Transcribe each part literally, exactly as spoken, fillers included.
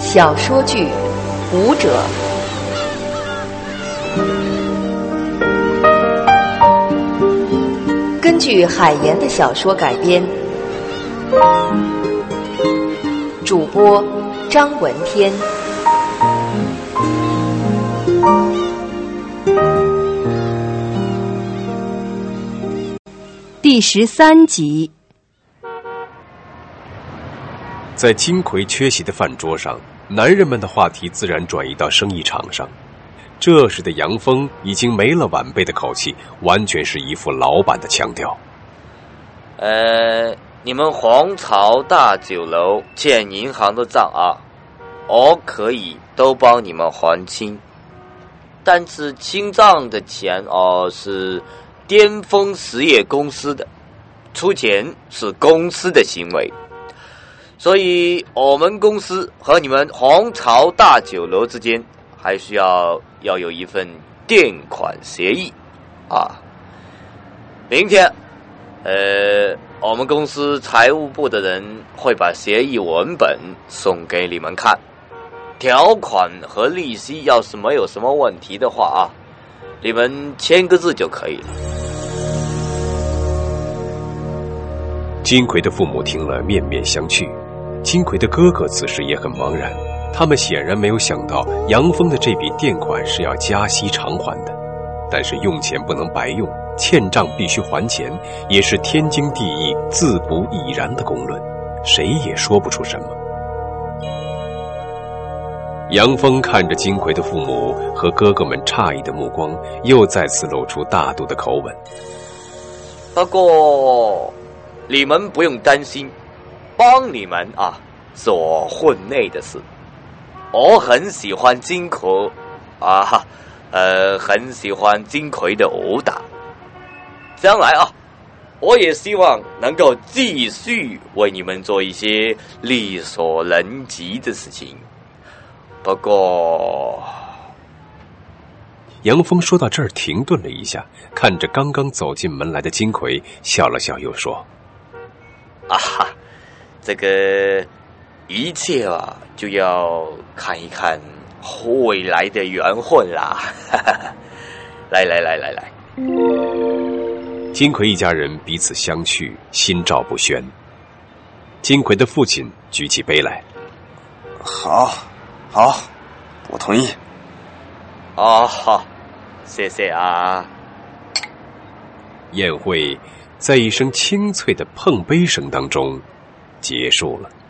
小说剧《舞者》，根据海岩的小说改编，主播张文天。 第十三集。 在金葵缺席的饭桌上，男人们的话题自然转移到生意场上。这时的杨峰已经没了晚辈的口气，完全是一副老板的腔调。 呃，你们皇朝大酒楼欠银行的账啊，我可以都帮你们还清，但是清账的钱哦是巅峰实业公司的，出钱是公司的行为，所以我们公司和你们皇朝大酒楼之间还需要要有一份垫款协议啊。明天呃，我们公司财务部的人会把协议文本送给你们看，条款和利息要是没有什么问题的话啊，你们签个字就可以了。 金葵的父母听了面面相觑，金葵的哥哥此时也很茫然，他们显然没有想到杨峰的这笔垫款是要加息偿还的，但是用钱不能白用，欠账必须还钱，也是天经地义、自不已然的公论，谁也说不出什么。杨峰看着金葵的父母和哥哥们诧异的目光，又再次露出大度的口吻。 不过你们不用担心，帮你们啊做婚内的事。我很喜欢金葵啊，呃，很喜欢金葵的武打。将来啊，我也希望能够继续为你们做一些力所能及的事情。不过， 杨峰说到这儿停顿了一下，看着刚刚走进门来的金葵，笑了笑，又说：“ 啊哈，这个一切啊，就要看一看未来的缘分啦。来来来来来。” 金葵一家人彼此相觑，心照不宣。金葵的父亲举起杯来：“ 好，好，我同意。” 哦，好，谢谢啊。 宴会在一声清脆的碰杯声当中结束了。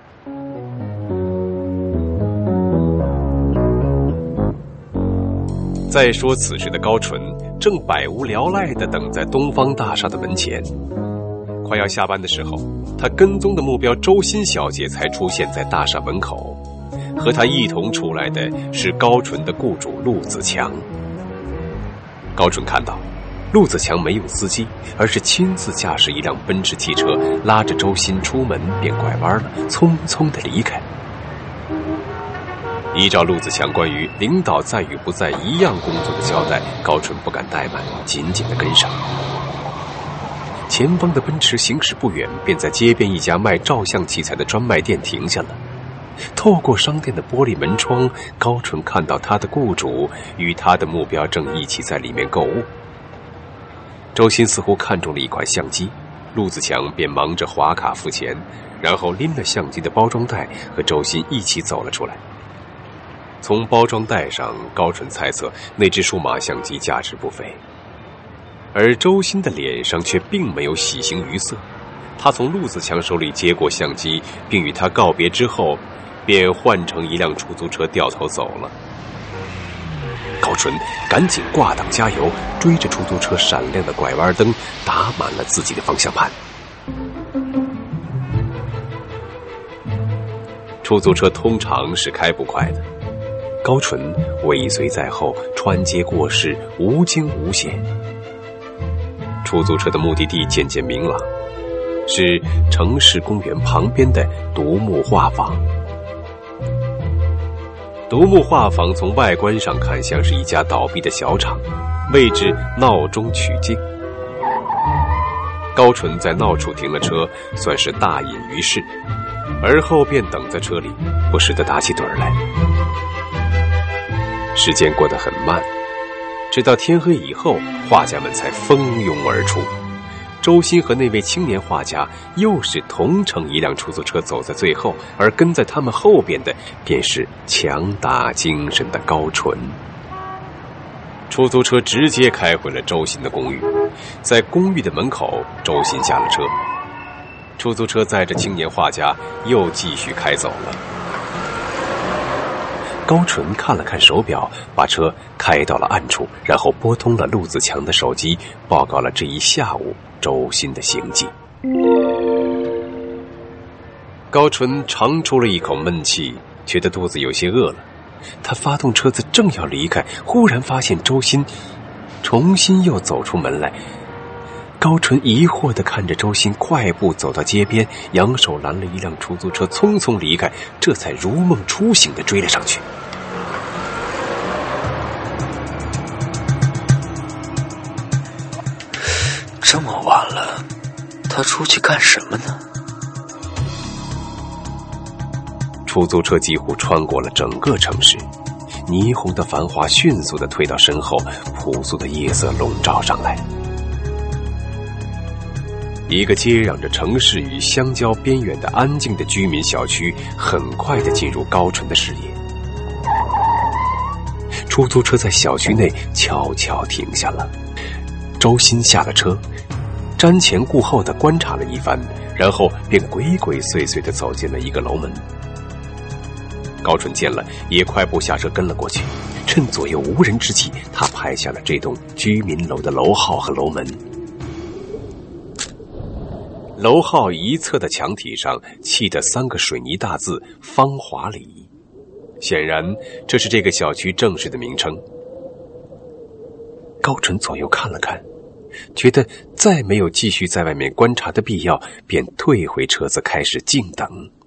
再说此时的高纯正百无聊赖地等在东方大厦的门前，快要下班的时候，他跟踪的目标周欣小姐才出现在大厦门口，和他一同出来的是高纯的雇主陆子强。高纯看到陆子强没有司机，而是亲自驾驶一辆奔驰汽车，拉着周欣出门便拐弯了，匆匆地离开。依照陆子强关于领导在与不在一样工作的交代，高纯不敢怠慢，紧紧地跟上。前方的奔驰行驶不远，便在街边一家卖照相器材的专卖店停下了。透过商店的玻璃门窗，高纯看到他的雇主与他的目标正一起在里面购物。周欣似乎看中了一款相机，陆子强便忙着划卡付钱，然后拎了相机的包装袋和周欣一起走了出来。从包装袋上，高纯猜测那只数码相机价值不菲，而周欣的脸上却并没有喜形于色。他从陆子强手里接过相机，并与他告别之后，便换乘一辆出租车掉头走了。高纯赶紧挂档加油，追着出租车闪亮的拐弯灯，打满了自己的方向盘。出租车通常是开不快的，高纯尾随在后，穿街过市，无惊无险。出租车的目的地渐渐明朗，是城市公园旁边的独木画坊。独木画坊从外观上看像是一家倒闭的小厂，位置闹中取静。高纯在闹处停了车，算是大隐于市。 而后便等在车里，不时地打起盹来。时间过得很慢，直到天黑以后，画家们才蜂拥而出。周鑫和那位青年画家又是同乘一辆出租车走在最后，而跟在他们后边的便是强打精神的高纯。出租车直接开回了周鑫的公寓，在公寓的门口，周鑫下了车，出租车载着青年画家又继续开走了。高纯看了看手表，把车开到了暗处，然后拨通了陆子强的手机，报告了这一下午周鑫的行迹。高纯长出了一口闷气，觉得肚子有些饿了。他发动车子正要离开，忽然发现周鑫重新又走出门来。高纯疑惑地看着周鑫快步走到街边，扬手拦了一辆出租车，匆匆离开，这才如梦初醒地追了上去。 这么晚了，他出去干什么呢？ 出租车几乎穿过了整个城市，霓虹的繁华迅速地推到身后，朴素的夜色笼罩上来。一个接壤着城市与乡郊边缘的安静的居民小区，很快地进入高纯的视野。出租车在小区内悄悄停下了，周鑫下了车，瞻前顾后地观察了一番，然后便鬼鬼祟祟地走进了一个楼门。高纯见了，也快步下车跟了过去。趁左右无人之际，他拍下了这栋居民楼的楼号和楼门。楼号一侧的墙体上砌着三个水泥大字“芳华里”，显然这是这个小区正式的名称。高纯左右看了看，觉得再没有继续在外面观察的必要，便退回车子开始静等。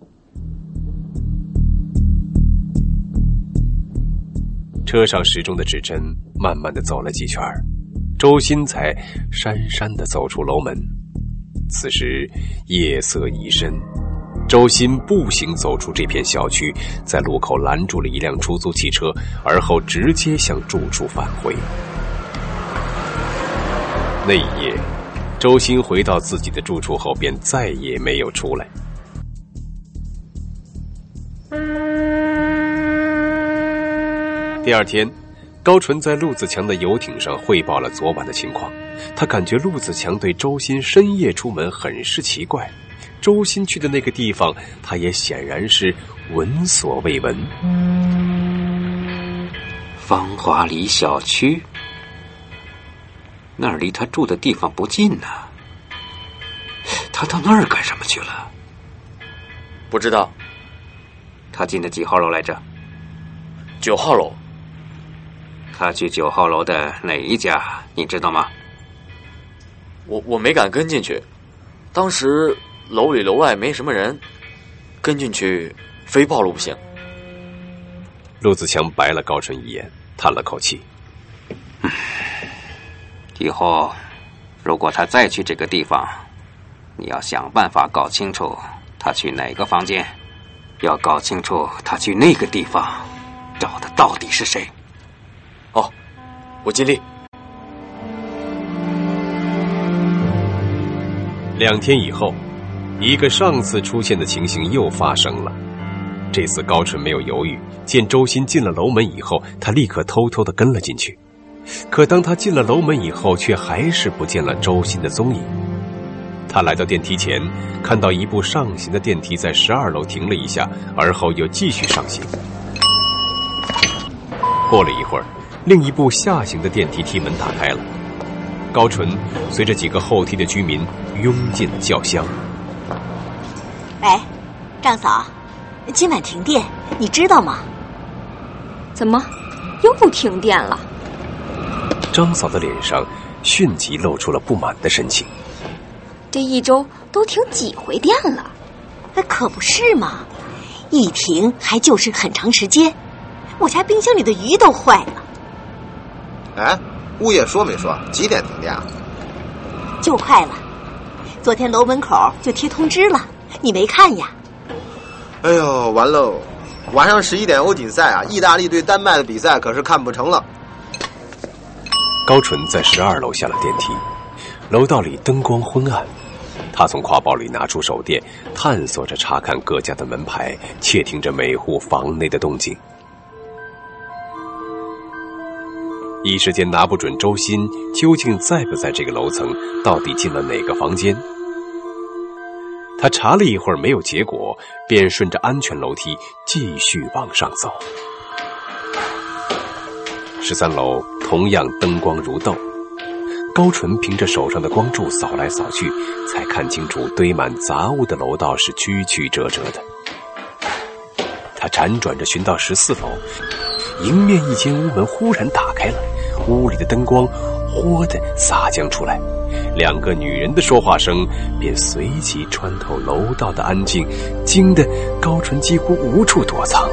车上时钟的指针慢慢地走了几圈，周鑫才姗姗地走出楼门。此时夜色已深，周鑫步行走出这片小区，在路口拦住了一辆出租汽车，而后直接向住处返回。那一夜，周鑫回到自己的住处后便再也没有出来。第二天，高纯在陆子强的游艇上汇报了昨晚的情况。他感觉陆子强对周鑫深夜出门很是奇怪，周鑫去的那个地方，他也显然是闻所未闻。 芳华里小区，那儿离他住的地方不近呢、啊。他到那儿干什么去了？ 不知道。 他进的几号楼来着？ 九号楼。 他去九号楼的哪一家你知道吗？ 我我没敢跟进去，当时楼里楼外没什么人，跟进去非暴露不行。 陆子强白了高纯一眼，叹了口气。 嗯，以后如果他再去这个地方，你要想办法搞清楚他去哪个房间，要搞清楚他去那个地方找的到底是谁。 哦，我尽力。 两天以后，一个上次出现的情形又发生了。这次高纯没有犹豫，见周鑫进了楼门以后，他立刻偷偷地跟了进去。可当他进了楼门以后，却还是不见了周鑫的踪影。他来到电梯前，看到一部上行的电梯在十二楼停了一下，而后又继续上行。过了一会儿，另一部下行的电梯梯门打开了，高纯随着几个后梯的居民拥进了轿厢。 喂，张嫂，今晚停电，你知道吗？ 怎么又停电了？ 张嫂的脸上迅即露出了不满的神情。 这一周都停几回电了？ 可不是嘛，一停还就是很长时间，我家冰箱里的鱼都坏了。 哎，物业说没说几点停电啊？ 就快了，昨天楼门口就贴通知了，你没看呀？ 哎呦，完喽！晚上十一点欧锦赛啊，意大利对丹麦的比赛可是看不成了。 高纯在十二楼下了电梯，楼道里灯光昏暗，他从挎包里拿出手电，探索着查看各家的门牌，窃听着每户房内的动静。一时间拿不准周鑫究竟在不在这个楼层，到底进了哪个房间。他查了一会儿没有结果，便顺着安全楼梯继续往上走。十三楼同样灯光如豆，高纯凭着手上的光柱扫来扫去，才看清楚堆满杂物的楼道是曲曲折折的。他辗转着寻到十四楼，迎面一间屋门忽然打开了，屋里的灯光豁地洒将出来，两个女人的说话声便随即穿透楼道的安静，惊得高纯几乎无处躲藏。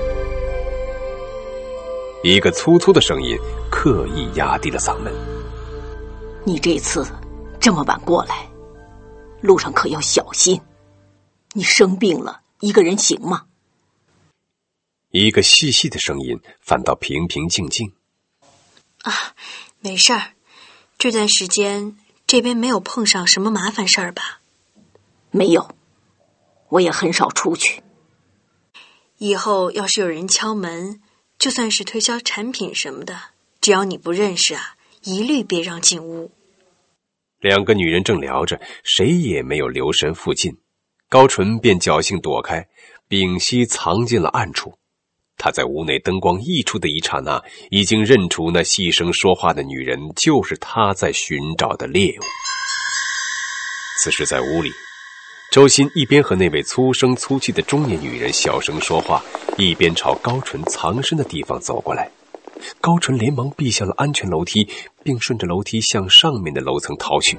一个粗粗的声音刻意压低了嗓门： 你这次这么晚过来，路上可要小心，你生病了一个人行吗？ 一个细细的声音反倒平平静静： 啊，没事儿，这段时间这边没有碰上什么麻烦事儿吧？ 没有，我也很少出去。 以后要是有人敲门，就算是推销产品什么的，只要你不认识啊，一律别让进屋。 两个女人正聊着，谁也没有留神附近，高纯便侥幸躲开，屏息藏进了暗处。他在屋内灯光溢出的一刹那，已经认出那细声说话的女人就是他在寻找的猎物。此时在屋里，周鑫一边和那位粗声粗气的中年女人小声说话，一边朝高纯藏身的地方走过来。高纯连忙避向了安全楼梯，并顺着楼梯向上面的楼层逃去。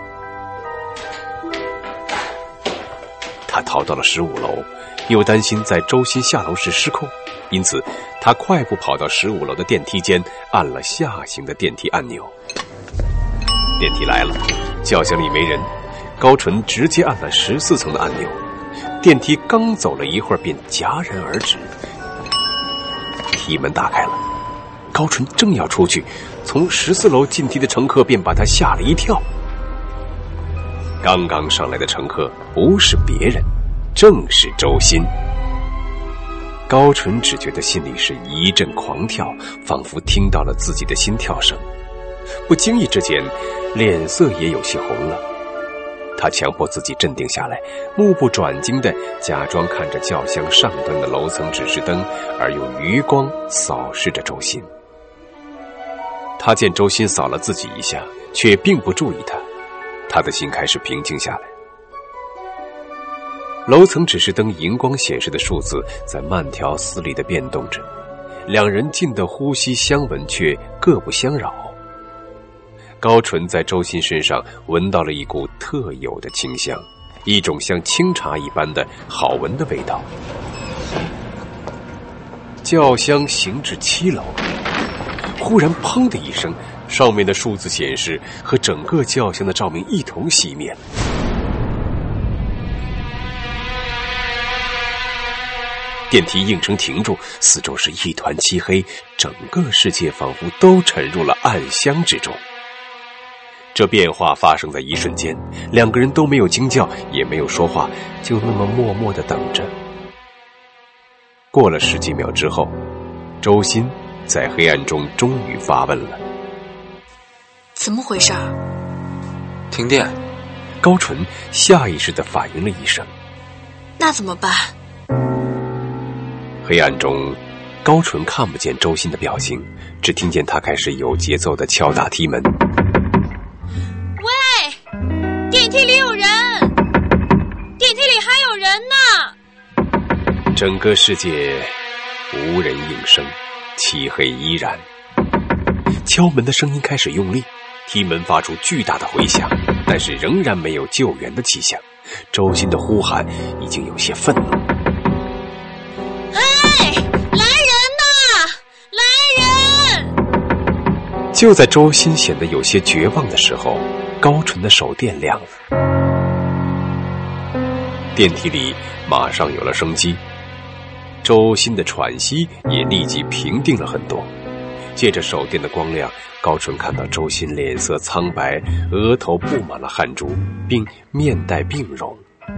他逃到了十五楼，又担心在周鑫下楼时失控，因此他快步跑到十五楼的电梯间，按了下行的电梯按钮。电梯来了，轿厢里没人，高纯直接按了十四层的按钮。电梯刚走了一会儿便戛然而止，梯门打开了，高纯正要出去，从十四楼进梯的乘客便把他吓了一跳。刚刚上来的乘客不是别人，正是周鑫。高纯只觉得心里是一阵狂跳，仿佛听到了自己的心跳声，不经意之间脸色也有些红了。他强迫自己镇定下来，目不转睛地假装看着轿厢上端的楼层指示灯，而用余光扫视着周鑫。他见周鑫扫了自己一下，却并不注意他，他的心开始平静下来。楼层指示灯荧光显示的数字在慢条斯理地变动着，两人近的呼吸相闻，却各不相扰。高纯在周鑫身上闻到了一股特有的清香，一种像清茶一般的好闻的味道。轿厢行至七楼，忽然砰的一声，上面的数字显示和整个轿厢的照明一同熄灭。电梯应声停住，四周是一团漆黑，整个世界仿佛都沉入了暗香之中。这变化发生在一瞬间，两个人都没有惊叫，也没有说话，就那么默默地等着。过了十几秒之后，周鑫在黑暗中终于发问了： 怎么回事？ 停电。 高纯下意识地反应了一声。 那怎么办？ 黑暗中，高纯看不见周鑫的表情，只听见他开始有节奏地敲打梯门。 喂，电梯里有人，电梯里还有人呢。 整个世界无人应声，漆黑依然。敲门的声音开始用力，梯门发出巨大的回响，但是仍然没有救援的迹象。周鑫的呼喊已经有些愤怒。就在周鑫显得有些绝望的时候，高纯的手电亮了。 电梯里马上有了生机，周鑫的喘息也立即平定了很多。借着手电的光亮，高纯看到周鑫脸色苍白，额头布满了汗珠，并面带病容。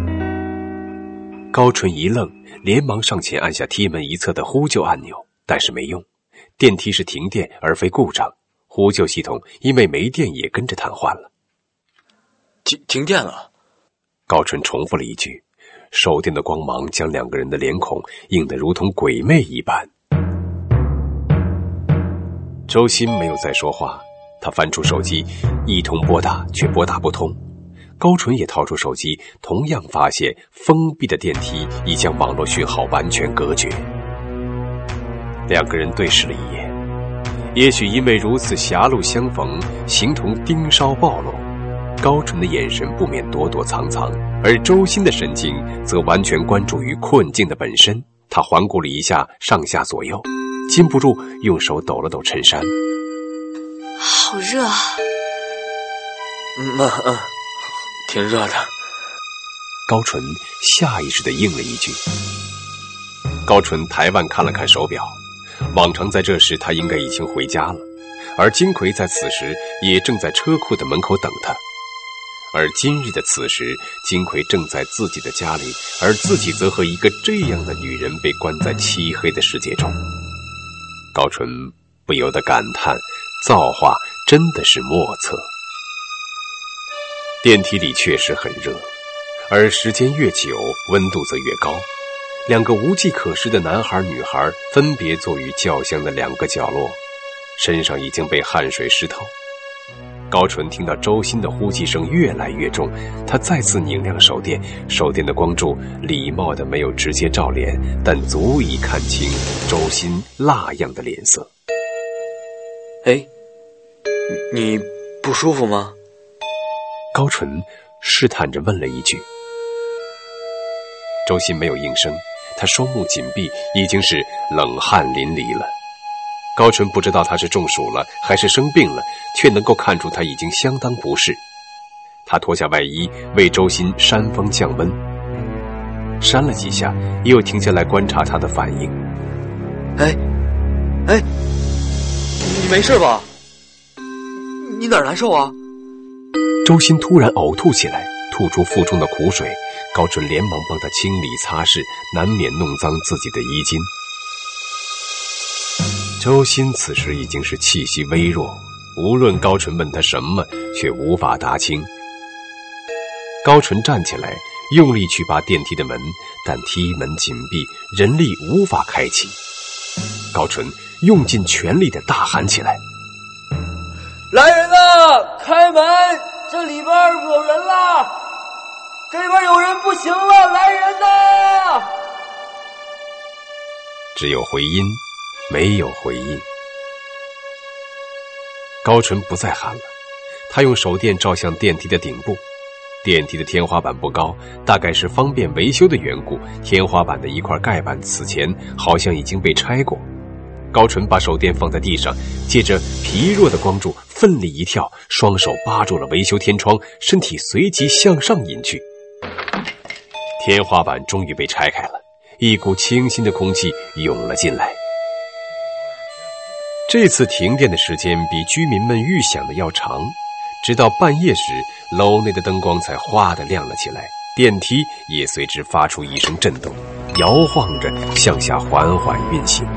高纯一愣，连忙上前按下梯门一侧的呼救按钮，但是没用，电梯是停电而非故障，呼救系统因为没电也跟着瘫痪了。 停停电了。 高纯重复了一句，手电的光芒将两个人的脸孔映得如同鬼魅一般。周鑫没有再说话，他翻出手机，一通拨打却拨打不通。高纯也掏出手机，同样发现封闭的电梯已将网络讯号完全隔绝。两个人对视了一眼，也许因为如此狭路相逢，形同盯梢暴露，高纯的眼神不免躲躲藏藏，而周鑫的神经则完全关注于困境的本身。他环顾了一下上下左右，禁不住用手抖了抖衬衫。 好热啊！ 嗯嗯嗯，挺热的。 高纯下意识地应了一句。高纯抬腕看了看手表，往常在这时他应该已经回家了，而金奎在此时也正在车库的门口等他。而今日的此时，金奎正在自己的家里，而自己则和一个这样的女人被关在漆黑的世界中。高纯不由得感叹，造化真的是莫测。电梯里确实很热，而时间越久，温度则越高。两个无计可施的男孩女孩分别坐于轿厢的两个角落，身上已经被汗水湿透。高纯听到周鑫的呼气声越来越重，他再次拧亮手电，手电的光柱礼貌的没有直接照脸，但足以看清周鑫蜡样的脸色。 哎，你不舒服吗？ 高纯试探着问了一句。周鑫没有应声，他双目紧闭，已经是冷汗淋漓了。高纯不知道他是中暑了还是生病了，却能够看出他已经相当不适。他脱下外衣为周鑫扇风降温，扇了几下又停下来观察他的反应。 哎哎，你没事吧？你哪儿难受啊？ 周鑫突然呕吐起来，吐出腹中的苦水，高纯连忙帮他清理擦拭，难免弄脏自己的衣襟。周鑫此时已经是气息微弱，无论高纯问他什么，却无法答清。高纯站起来，用力去拔电梯的门，但梯门紧闭，人力无法开启。高纯用尽全力地大喊起来：“ 来人呐，开门！这里边有人啦！这边有人不行了，来人呐！” 只有回音，没有回应。高纯不再喊了，他用手电照向电梯的顶部。电梯的天花板不高，大概是方便维修的缘故，天花板的一块盖板此前好像已经被拆过。高纯把手电放在地上，借着疲弱的光柱奋力一跳，双手扒住了维修天窗，身体随即向上引去。天花板终于被拆开了，一股清新的空气涌了进来。这次停电的时间比居民们预想的要长，直到半夜时，楼内的灯光才哗地亮了起来，电梯也随之发出一声震动，摇晃着向下缓缓运行。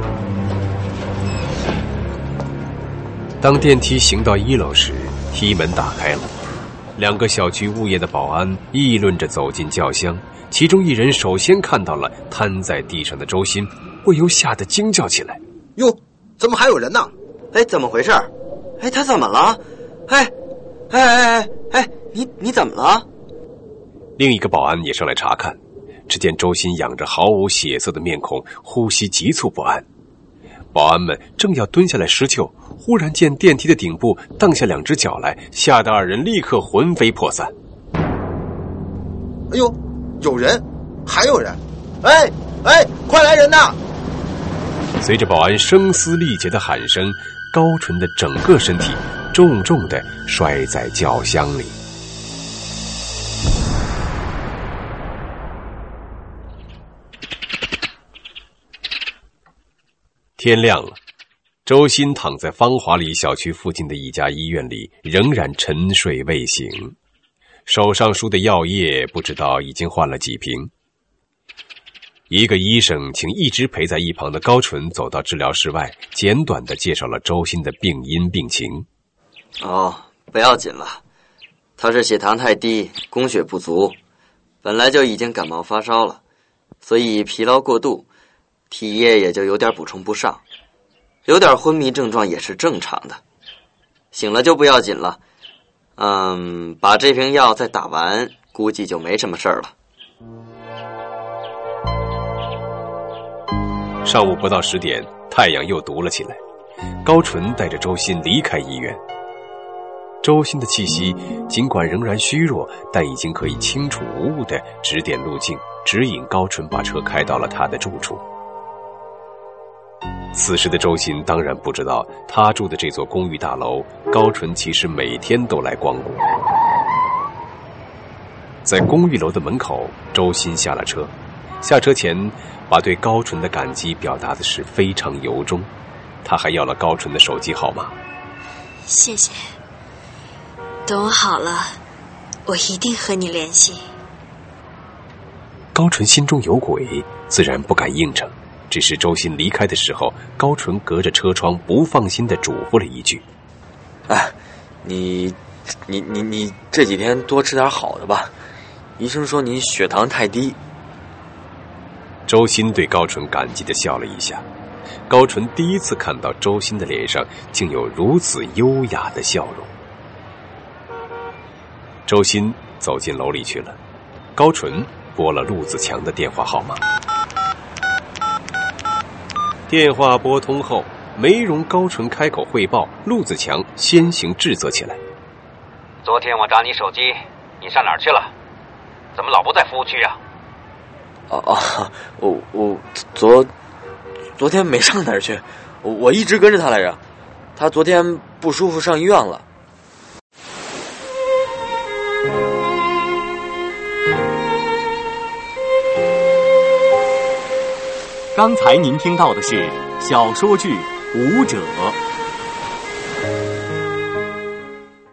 当电梯行到一楼时，梯门打开了，两个小区物业的保安议论着走进轿厢，其中一人首先看到了瘫在地上的周鑫，不由吓得惊叫起来：“ 哟，怎么还有人呢？ 哎，怎么回事？哎，他怎么了？哎，哎哎哎哎，你你怎么了？” 另一个保安也上来查看，只见周鑫仰着毫无血色的面孔，呼吸急促不安。保安们正要蹲下来施救，忽然见电梯的顶部荡下两只脚来，吓得二人立刻魂飞魄散。 哎呦，有人，还有人！哎哎，快来人呐！ 随着保安声嘶力竭的喊声，高纯的整个身体重重地摔在轿厢里。 天亮了，周鑫躺在芳华里小区附近的一家医院里，仍然沉睡未醒，手上输的药液不知道已经换了几瓶。一个医生请一直陪在一旁的高纯走到治疗室外，简短地介绍了周鑫的病因病情。 哦，不要紧了，他是血糖太低，供血不足，本来就已经感冒发烧了，所以疲劳过度，体液也就有点补充不上，有点昏迷症状也是正常的，醒了就不要紧了。嗯，把这瓶药再打完，估计就没什么事儿了。 上午不到十点，太阳又毒了起来。高纯带着周鑫离开医院。周鑫的气息尽管仍然虚弱，但已经可以清楚无误地指点路径，指引高纯把车开到了他的住处。此时的周鑫当然不知道，他住的这座公寓大楼，高纯其实每天都来光顾。在公寓楼的门口，周鑫下了车，下车前把对高纯的感激表达的是非常由衷，他还要了高纯的手机号码。 谢谢，等我好了，我一定和你联系。 高纯心中有鬼，自然不敢应承，只是周鑫离开的时候，高纯隔着车窗不放心地嘱咐了一句： 哎，你你你你这几天多吃点好的吧，医生说你血糖太低。 周鑫对高纯感激地笑了一下，高纯第一次看到周鑫的脸上竟有如此优雅的笑容。周鑫走进楼里去了，高纯拨了陆子强的电话号码。电话拨通后，没容高纯开口汇报，陆子强先行质责起来： 昨天我找你手机，你上哪儿去了？怎么老不在服务区啊？ 哦哦，我我昨昨天没上哪儿去，我我一直跟着他来着。他昨天不舒服上医院了。 刚才您听到的是小说剧《舞者》。